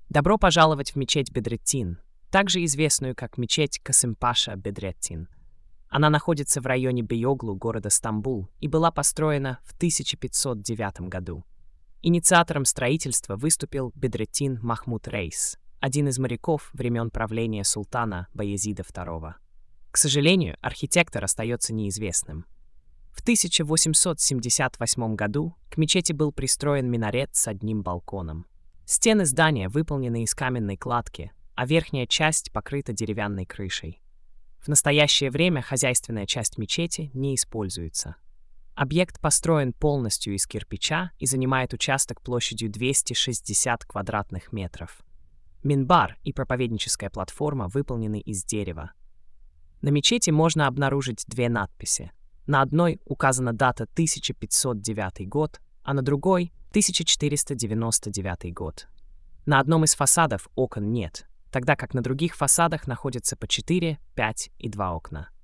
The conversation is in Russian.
Добро пожаловать в мечеть Бедреттин, также известную как мечеть Касымпаша Бедреттин. Она находится в районе Бейоглу города Стамбул и была построена в 1509 году. Инициатором строительства выступил Бедреттин Махмуд Рейс, один из моряков времен правления султана Баязида II. К сожалению, архитектор остается неизвестным. В 1878 году к мечети был пристроен минарет с одним балконом. Стены здания выполнены из каменной кладки, а верхняя часть покрыта деревянной крышей. В настоящее время хозяйственная часть мечети не используется. Объект построен полностью из кирпича и занимает участок площадью 260 квадратных метров. Минбар и проповедническая платформа выполнены из дерева. На мечети можно обнаружить две надписи. На одной указана дата 1509 год, а на другой — 1499 год. На одном из фасадов окон нет, тогда как на других фасадах находятся по 4, 5 и 2 окна.